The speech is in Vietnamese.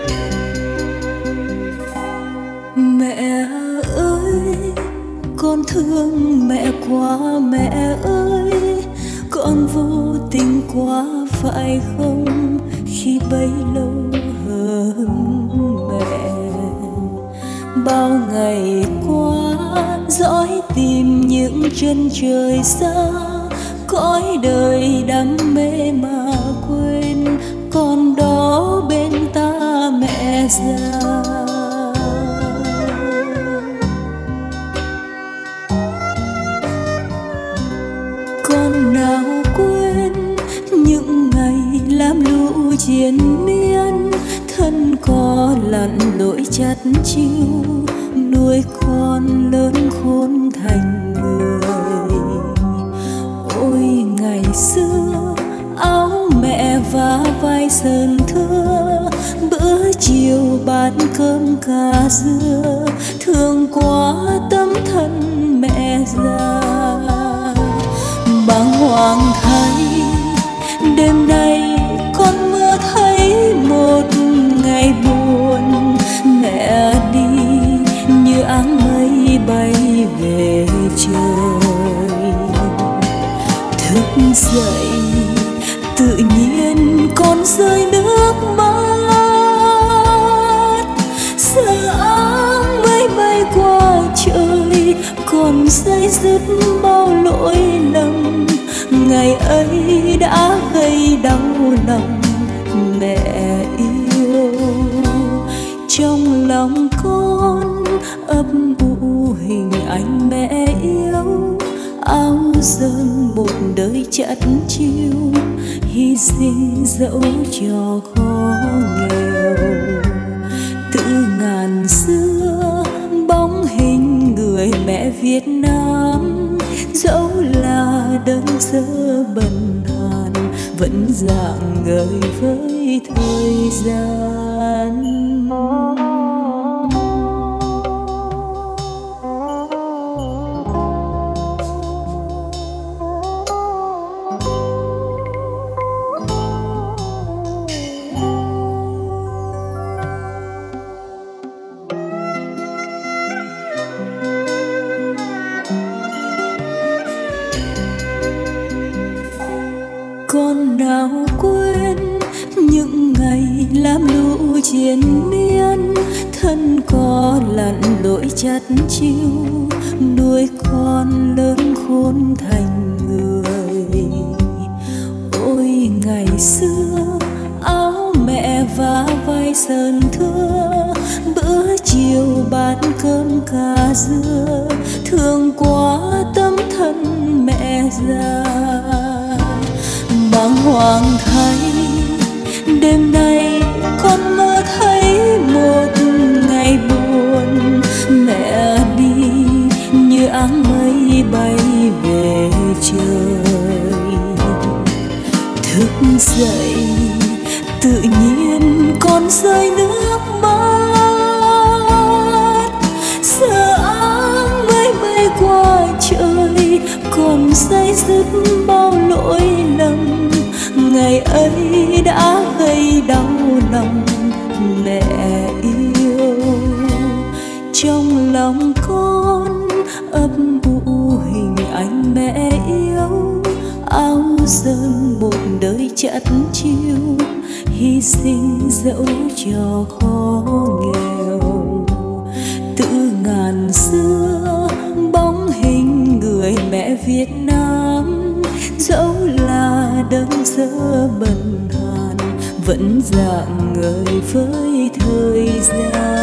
Mẹ ơi, con thương mẹ quá mẹ ơi, con vô tình quá phải không khi bấy lâu hơn mẹ. Bao ngày qua dõi tìm những chân trời xa, cõi đời đam mê mà quên con đó bên ta mẹ già. Con nào quên những ngày lam lũ triền miên, thân có lặn lội chắt chiu nuôi con lớn khôn thành người. Ôi ngày xưa áo mẹ vá vai sơn thưa, bữa chiều bát cơm cà dưa, thương quá tấm thân mẹ già. Bàng hoàng thấy đêm nay con mơ thấy một ngày buồn, mẹ đi như áng mây bay về trời. Thức dậy tự nhiên con rơi nước mắt, giờ áng mây bay qua trời, còn day dứt bao lỗi lầm. Ngày ấy đã gây đau lòng mẹ yêu, trong lòng con ấp ủ hình ảnh mẹ yêu. Áo sơn một đời chắt chiu, hy sinh dẫu cho khó nghèo. Từ ngàn xưa bóng hình người mẹ Việt Nam, dẫu là đơn sơ bần hàn vẫn rạng ngời với thời gian. Con nào quên những ngày lam lũ triền miên, thân có lặn lội chắt chiu nuôi con lớn khôn thành người. Ôi ngày xưa áo mẹ vá vai sơn thưa, bữa chiều bát cơm cà dưa, thương quá tấm thân mẹ già. Bàng hoàng thấy đêm nay con mơ thấy một ngày buồn, mẹ đi như áng mây bay về trời. Thức dậy tự nhiên con rơi nước mắt, giờ áng mây bay qua trời, còn day dứt bao lỗi lầm. Ngày ấy đã gây đau lòng mẹ yêu, trong lòng con ấp ủ hình ảnh mẹ yêu. Áo sơn một đời chắt chiu, hy sinh dẫu cho khó nghèo. Từ ngàn xưa bóng hình người mẹ Việt Nam, dẫu là đơn sơ bần hàn vẫn rạng ngời với thời gian.